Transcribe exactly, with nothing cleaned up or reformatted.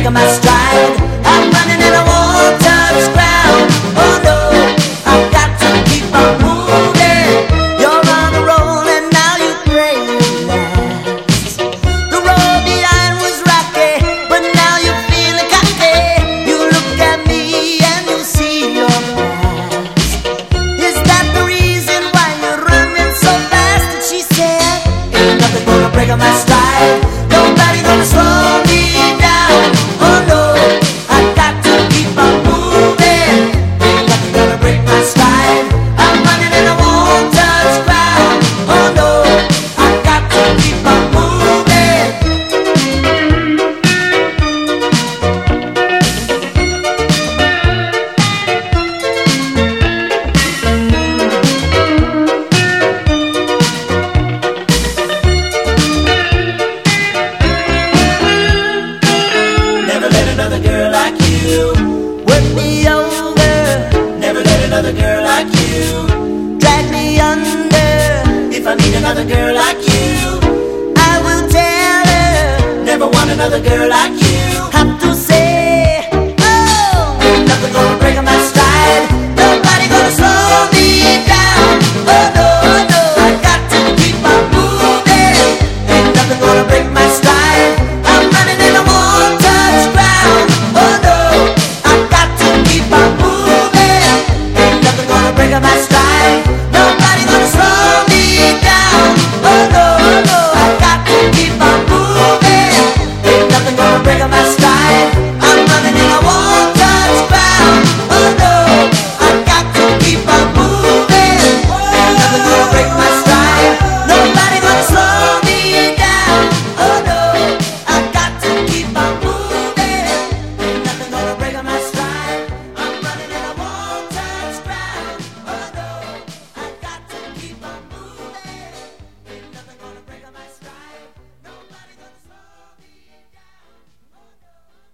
breaking my stride. I'm running and I won't touch ground. Oh no, I've got to keep on moving. You're on a roll and now you pray relax. The road behind was rocky, but now you're feeling cocky. You look at me and you see your past. Is that the reason why you're running so fast? And she said, ain't nothing gonna break on my stride. Nobody gonna slow me down. Oh no, I got to keep on moving. Ain't nothing gonna break my stride. I'm running and I won't touch ground. Oh no, I got to keep on moving. Never let another girl like you work me over. Never let another girl like you drag me under. If I meet another girl like you, I will tell her. Never want another girl like you.